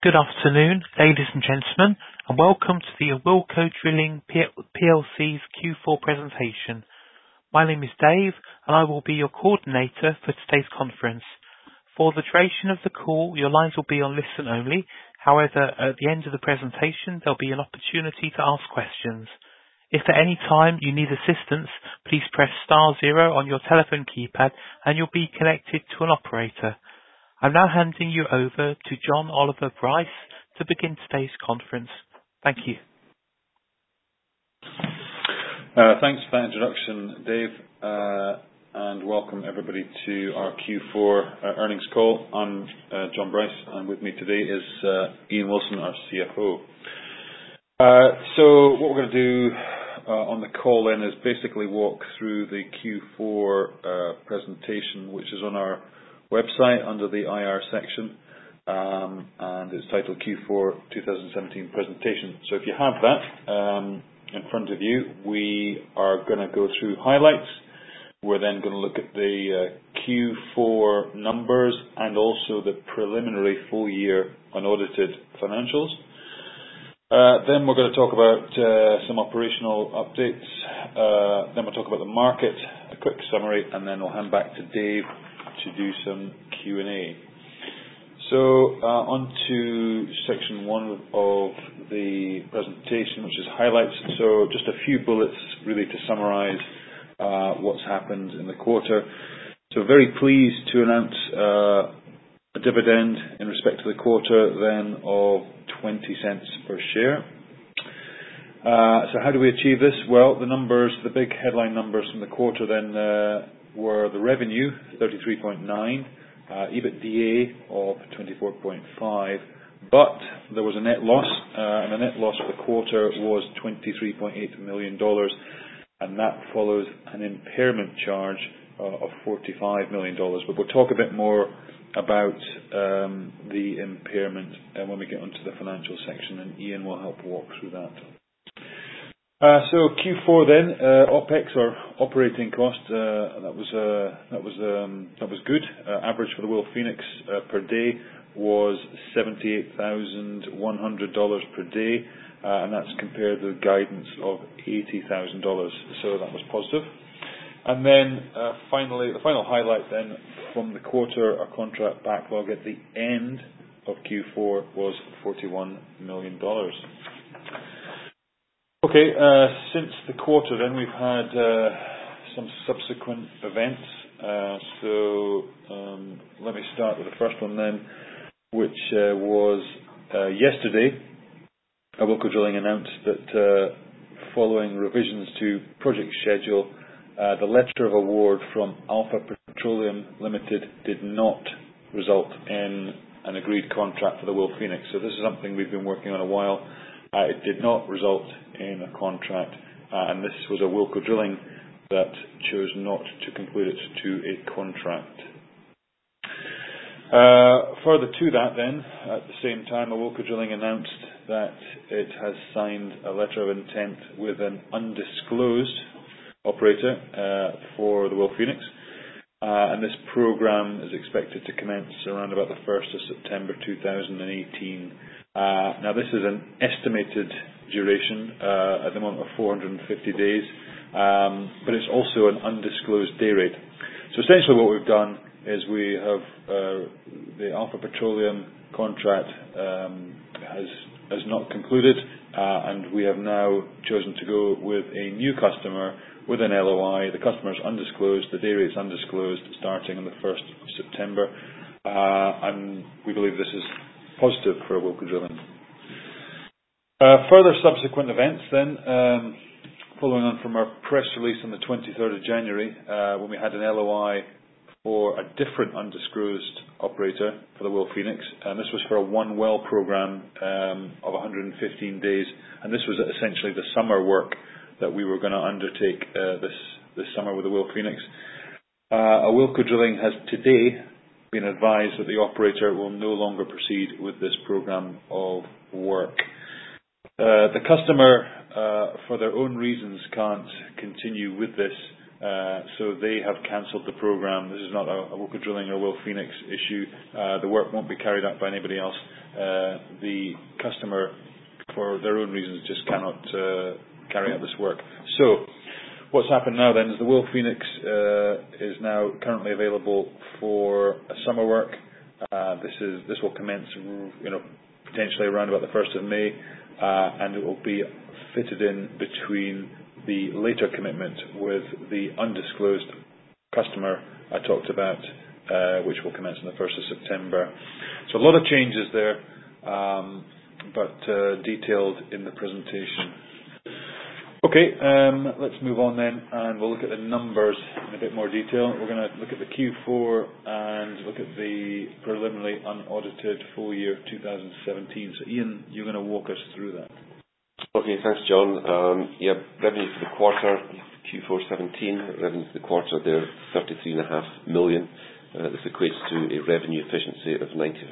Good afternoon, ladies and gentlemen, and welcome to the Awilco Drilling PLC's Q4 presentation. My name is Dave, and I will be your coordinator for today's conference. For the duration of the call, your lines will be on listen only. However, at the end of the presentation, there'll be an opportunity to ask questions. If at any time you need assistance, please press *0 on your telephone keypad and you'll be connected to an operator. I'm now handing you over to John Oliver Bryce to begin today's conference. Thank you. Thanks for that introduction, Dave, and welcome everybody to our Q4 earnings call. I'm John Bryce, and with me today is Ian Wilson, our CFO. So what we're going to do on the call then is basically walk through the Q4 presentation, which is on our website under the IR section, and it's titled Q4 2017 presentation. So if you have that in front of you, we are going to go through highlights. We're then going to look at the Q4 numbers and also the preliminary full year unaudited financials. Then we're going to talk about some operational updates. Then we'll talk about the market, a quick summary, and then we'll hand back to Dave to do some Q&A. So on to section 1 of the presentation, which is highlights. So just a few bullets really to summarise what's happened in the quarter. So very pleased to announce a dividend in respect to the quarter then of 20 cents per share. So how do we achieve this? Well, the big headline numbers from the quarter then were the revenue, 33.9, EBITDA of 24.5, but there was a net loss, and the net loss for the quarter was $23.8 million, and that follows an impairment charge of $45 million. But we'll talk a bit more about the impairment when we get onto the financial section, and Ian will help walk through that. So Q4 then, OPEX or operating cost, that was good. Average for the WilPhoenix per day was $78,100 per day, and that's compared to the guidance of $80,000. So that was positive. And then finally, the final highlight then from the quarter, our contract backlog at the end of Q4 was $41 million. Okay, since the quarter then we've had some subsequent events. So let me start with the first one then, which was yesterday. Awilco Drilling announced that following revisions to project schedule, the letter of award from Alpha Petroleum Limited did not result in an agreed contract for the WilPhoenix. So this is something we've been working on a while. It did not result in a contract, and this was Awilco Drilling that chose not to conclude it to a contract. Further to that then, at the same time, Awilco Drilling announced that it has signed a letter of intent with an undisclosed operator for the WilPhoenix, and this program is expected to commence around about the 1st of September 2018. Now this is an estimated duration at the moment of 450 days, but it's also an undisclosed day rate. So essentially what we've done is we have the Alpha Petroleum contract has not concluded, and we have now chosen to go with a new customer with an LOI. The customer is undisclosed, the day rate is undisclosed, starting on the 1st of September, and we believe this is positive for Awilco Drilling. Further subsequent events then, following on from our press release on the 23rd of January, when we had an LOI for a different undisclosed operator for the WilPhoenix, and this was for a one-well program of 115 days, and this was essentially the summer work that we were going to undertake this summer with the WilPhoenix. Awilco Drilling has today been advised that the operator will no longer proceed with this program of work. The customer, for their own reasons, can't continue with this So they have cancelled the program. This is not a Awilco Drilling or WilPhoenix issue. The work won't be carried out by anybody else. The customer, for their own reasons, just cannot carry out this work. So what's happened now then is the WilPhoenix is now currently available for summer work. This will commence, potentially around about the 1st of May, and it will be fitted in between the later commitment with the undisclosed customer I talked about, which will commence on the 1st of September. So a lot of changes there, but detailed in the presentation. Okay, let's move on then, and we'll look at the numbers in a bit more detail. We're going to look at the Q4 and look at the preliminary unaudited full year 2017. So Ian, you're going to walk us through that. Okay, thanks, John. Revenue for the quarter, Q4 17, revenue for the quarter there, 33.5 million. This equates to a revenue efficiency of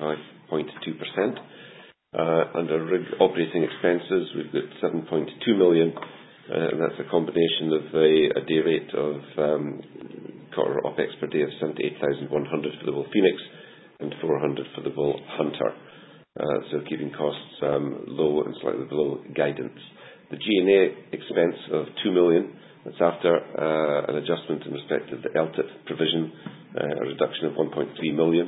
95.2%. Under rig operating expenses, we've got 7.2 million, and that's a combination of a day rate of quarter OPEX per day of 78,100 for the WilPhoenix and 400 for the WilHunter. So keeping costs low and slightly below guidance. The G&A expense of 2 million, that's after an adjustment in respect of the LTIP provision, a reduction of 1.3 million,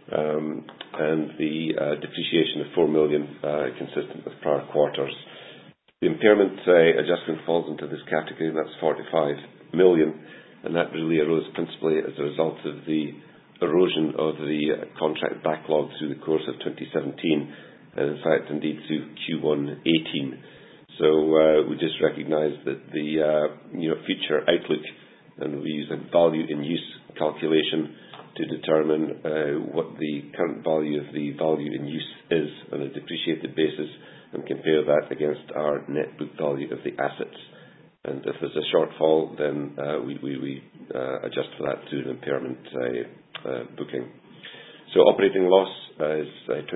and the depreciation of 4 million, consistent with prior quarters. The impairment adjustment falls into this category, and that's 45 million, and that really arose principally as a result of the erosion of the contract backlog through the course of 2017, and in fact indeed through Q1 18. So we just recognise that the future outlook, and we use a value in use calculation to determine what the current value of the value in use is on a depreciated basis, and compare that against our net book value of the assets. And if there's a shortfall, then we adjust for that through an impairment booking. So operating loss is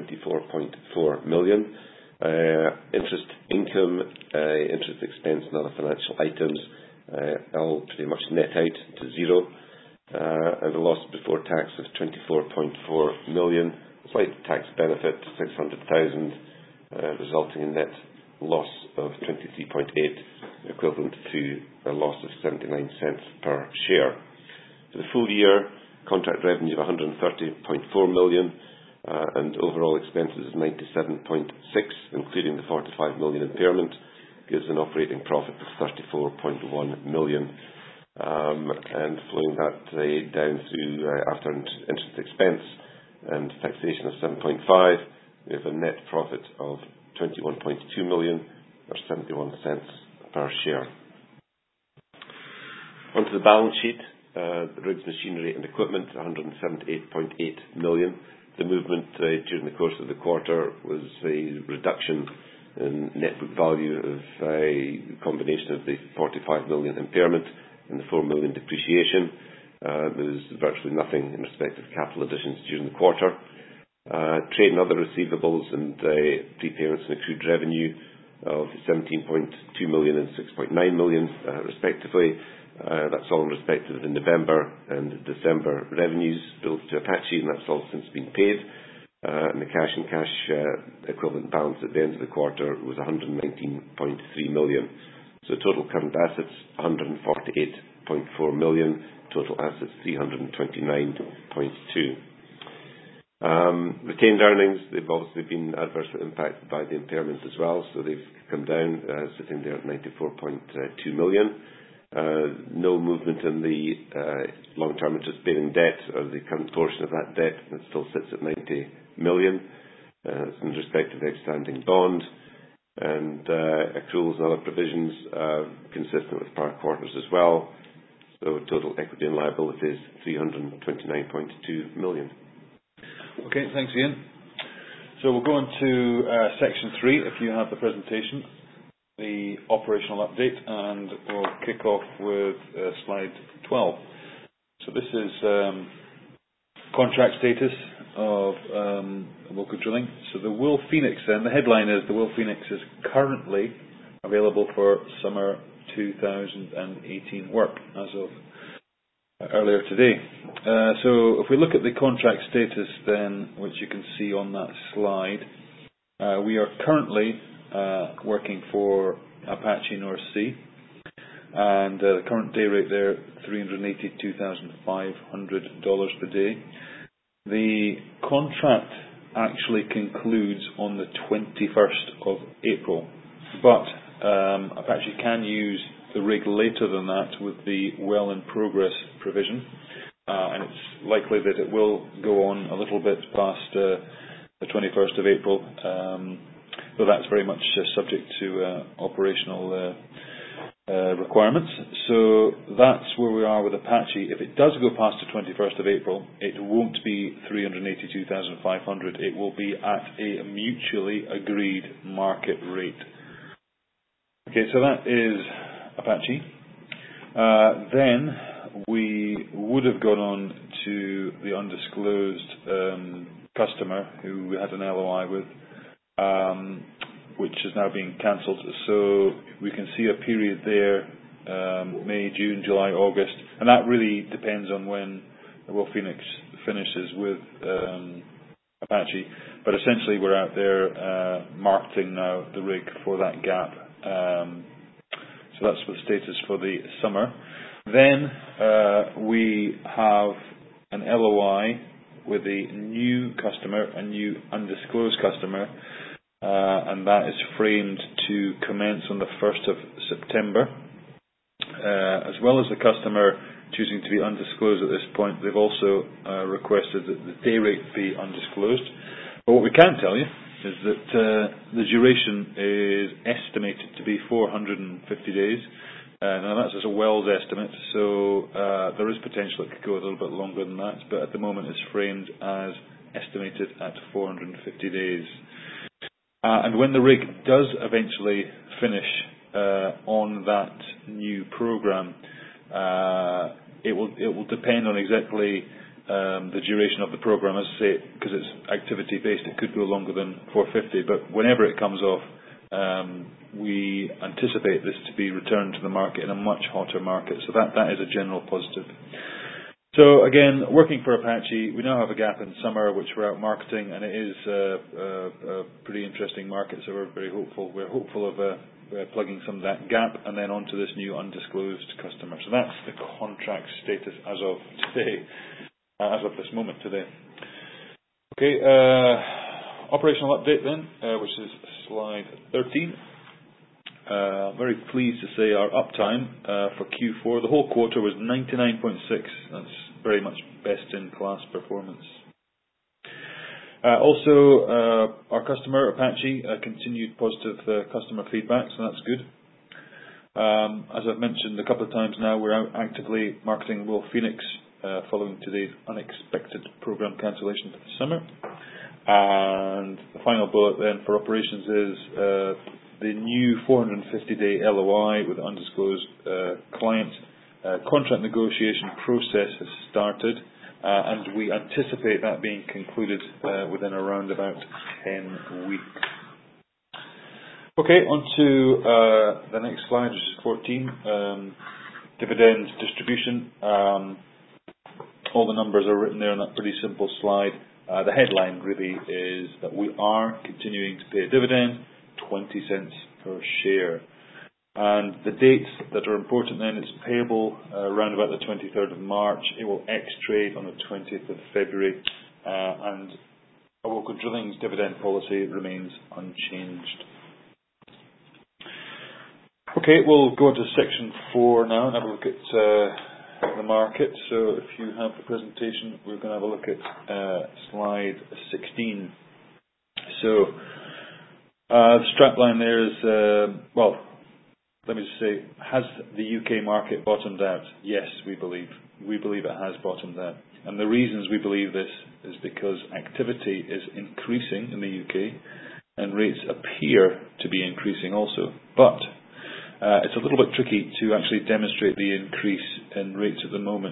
24.4 million. Interest income, interest expense and other financial items all pretty much net out to zero. And a loss before tax of 24.4 million. Slight tax benefit, 600,000, resulting in net loss of 23.8, equivalent to a loss of 79 cents per share. For the full year, contract revenue of 130.4 million, and overall expenses of 97.6, including the 45 million impairment, gives an operating profit of 34.1 million. And flowing that down through after interest expense and taxation of 7.5, we have a net profit of 21.2 million, or 71 cents per share. Onto the balance sheet, the rigs, machinery and equipment, 178.8 million. The movement during the course of the quarter was a reduction in net book value of a combination of the 45 million impairment and the 4 million depreciation. There was virtually nothing in respect of capital additions during the quarter. Trade and other receivables and prepayments and accrued revenue of 17.2 million and 6.9 million, respectively. That's all in respect of the November and December revenues billed to Apache, and that's all since been paid. And the cash and cash equivalent balance at the end of the quarter was 119.3 million. So total current assets, 148.4 million. Total assets, 329.2. Retained earnings, they've obviously been adversely impacted by the impairment as well, so they've come down, sitting there at 94.2 million. No movement in the long-term interest-bearing debt, or the current portion of that debt, that still sits at 90 million. It's in respect of the outstanding bond, and accruals and other provisions consistent with prior quarters as well. So total equity and liabilities, 329.2 million. Okay, thanks, Ian. So we'll go on to section 3, if you have the presentation, the operational update, and we'll kick off with slide 12. So this is contract status of Awilco Drilling. So the WilPhoenix, then, the headline is the WilPhoenix is currently available for summer 2018 work as of earlier today. So if we look at the contract status then, which you can see on that slide, we are currently working for Apache North Sea, and the current day rate there, $382,500 per day. The contract actually concludes on the 21st of April, but Apache can use the rig later than that with the well in progress provision, and it's likely that it will go on a little bit past the 21st of April, but that's very much subject to operational requirements. So that's where we are with Apache. If it does go past the 21st of April, it won't be 382,500. It will be at a mutually agreed market rate. Okay, so that is Apache. Then we would have gone on to the undisclosed customer who we had an LOI with, which is now being cancelled. So we can see a period there, May, June, July, August, and that really depends on when the WilPhoenix finishes with Apache. But essentially we're out there marketing now the rig for that gap. So that's the status for the summer. Then we have an LOI with a new customer, a new undisclosed customer, and that is framed to commence on the 1st of September. As well as the customer choosing to be undisclosed at this point, they've also requested that the day rate be undisclosed. But what we can tell you is that the duration is estimated to be 450 days. Now that's just a Wells estimate, so there is potential it could go a little bit longer than that, but at the moment it's framed as estimated at 450 days. And when the rig does eventually finish on that new program, it will depend on exactly the duration of the program. As I say, because it's activity based, it could go longer than 450. But whenever it comes off, we anticipate this to be returned to the market in a much hotter market. So that is a general positive. So again, working for Apache, we now have a gap in summer, which we're out marketing, and it is a pretty interesting market. So we're very hopeful. We're hopeful of plugging some of that gap and then onto this new undisclosed customer. So that's the contract status as of today, as of this moment today. Okay, operational update then, which is slide 13. Very pleased to say our uptime for Q4, the whole quarter, was 99.6. That's very much best in class performance. Also, our customer, Apache, continued positive customer feedback, so that's good. As I've mentioned a couple of times now, we're out actively marketing WilPhoenix following today's unexpected program cancellation for the summer. And the final bullet then for operations is the new 450-day LOI with the undisclosed client. Contract negotiation process has started, and we anticipate that being concluded within around about 10 weeks. Okay, on to the next slide, which is 14, dividend distribution. All the numbers are written there on that pretty simple slide. The headline really is that we are continuing to pay a dividend, 20 cents per share. And the dates that are important then, it's payable around about the 23rd of March. It will ex-trade on the 20th of February. And Awilco Drilling's dividend policy remains unchanged. Okay, we'll go on to section 4 now and have a look at the market. So if you have the presentation, we're going to have a look at slide 16. So the strapline there is, well, let me just say, has the UK market bottomed out? Yes, we believe. We believe it has bottomed out. And the reasons we believe this is because activity is increasing in the UK and rates appear to be increasing also. But it's a little bit tricky to actually demonstrate the increase in rates at the moment.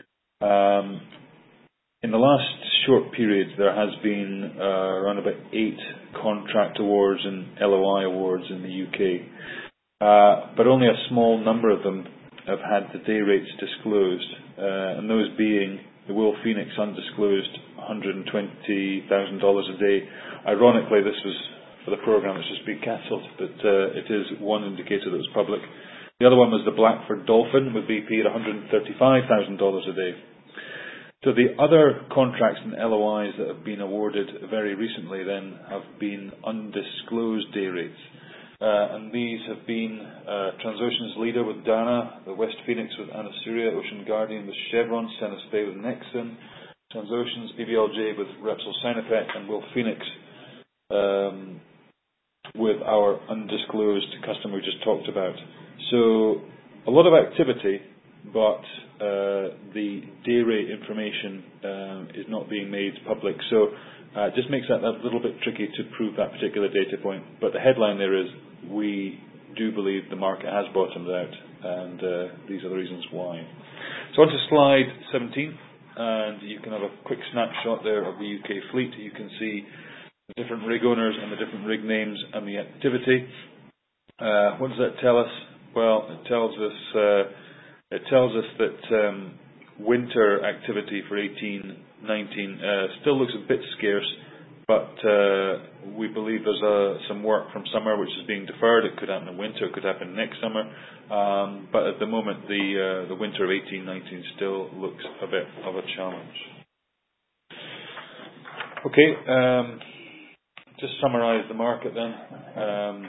In the last short period, there has been around about 8 contract awards and LOI awards in the UK, but only a small number of them have had the day rates disclosed. and those being the Will Phoenix undisclosed $120,000 a day. Ironically, this was for the program that's just been cancelled, but it is one indicator that was public. The other one was the Blackford Dolphin with BP at $135,000 a day. So the other contracts and LOIs that have been awarded very recently then have been undisclosed day rates. And these have been Transocean's Leader with Dana, the West Phoenix with Anasuria, Ocean Guardian with Chevron, Senna Spey with Nexen, Transocean's BBLJ with Repsol Sinopec, and Will Phoenix with our undisclosed customer we just talked about. So a lot of activity, but the day rate information is not being made public. So it just makes that a little bit tricky to prove that particular data point. But the headline there is, we do believe the market has bottomed out, and these are the reasons why. So on to slide 17, and you can have a quick snapshot there of the UK fleet. You can see the different rig owners and the different rig names and the activity. What does that tell us? Well, it tells us that winter activity for 18-19 still looks a bit scarce, but we believe there's some work from summer which is being deferred. It could happen in winter, it could happen next summer, but at the moment the winter of 18-19 still looks a bit of a challenge. Okay, just summarise the market then.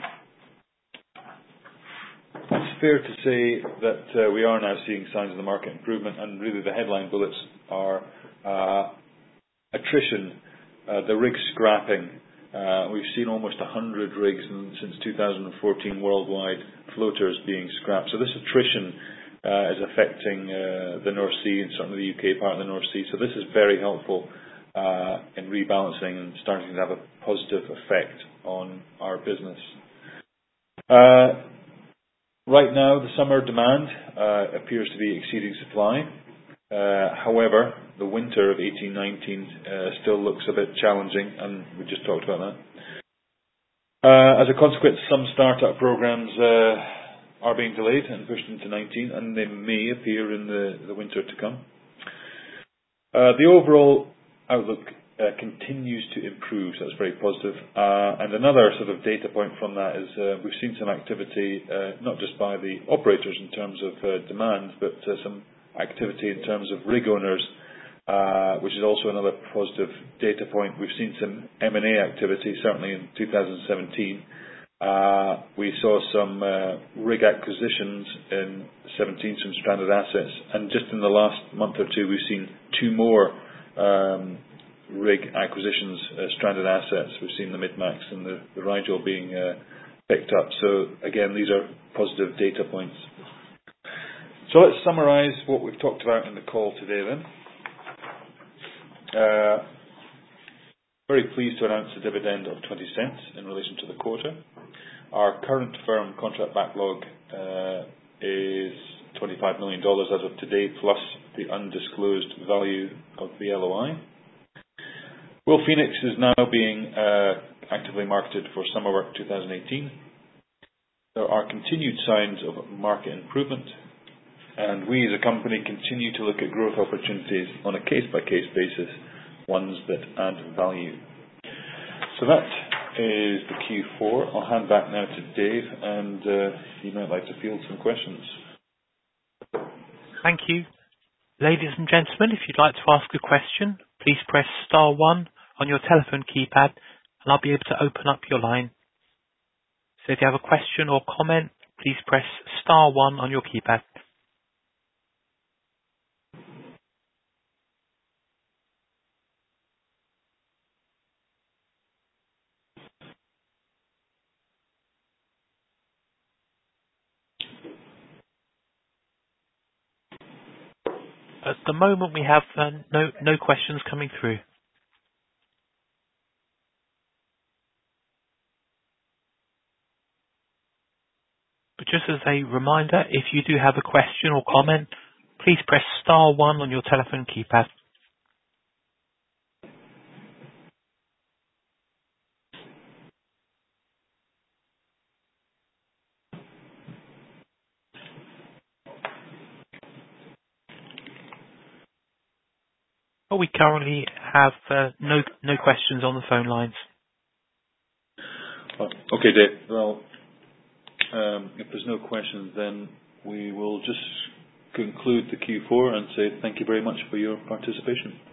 It's fair to say that we are now seeing signs of the market improvement, and really the headline bullets are attrition, the rig scrapping. We've seen almost 100 rigs since 2014 worldwide, floaters being scrapped. So this attrition is affecting the North Sea and certainly the UK part of the North Sea. So this is very helpful in rebalancing and starting to have a positive effect on our business. Right now, the summer demand appears to be exceeding supply. However, the winter of 18-19 still looks a bit challenging, and we just talked about that. As a consequence, some startup programs are being delayed and pushed into 19, and they may appear in the winter to come. The overall outlook continues to improve, so that's very positive. And another sort of data point from that is we've seen some activity, not just by the operators in terms of demand, but some activity in terms of rig owners, which is also another positive data point. We've seen some M&A activity, certainly in 2017. We saw some rig acquisitions in 17, some stranded assets, and just in the last month or two, we've seen two more rig acquisitions, stranded assets. We've seen the Midmax and the Rigel being picked up. So again, these are positive data points. So let's summarise what we've talked about in the call today then. Very pleased to announce a dividend of 20 cents in relation to the quarter. Our current firm contract backlog is $25 million as of today, plus the undisclosed value of the LOI. Will Phoenix is now being actively marketed for summer work 2018. There are continued signs of market improvement, and we as a company continue to look at growth opportunities on a case-by-case basis, ones that add value. So that is the Q4. I'll hand back now to Dave, and he might like to field some questions. Thank you. Ladies and gentlemen, if you'd like to ask a question, please press star 1 on your telephone keypad, and I'll be able to open up your line. So if you have a question or comment, please press star 1 on your keypad. At the moment, we have no questions coming through. But just as a reminder, if you do have a question or comment, please press star 1 on your telephone keypad. Well, we currently have no questions on the phone lines. Okay, Dave. Well, if there's no questions, then we will just conclude the Q4 and say thank you very much for your participation.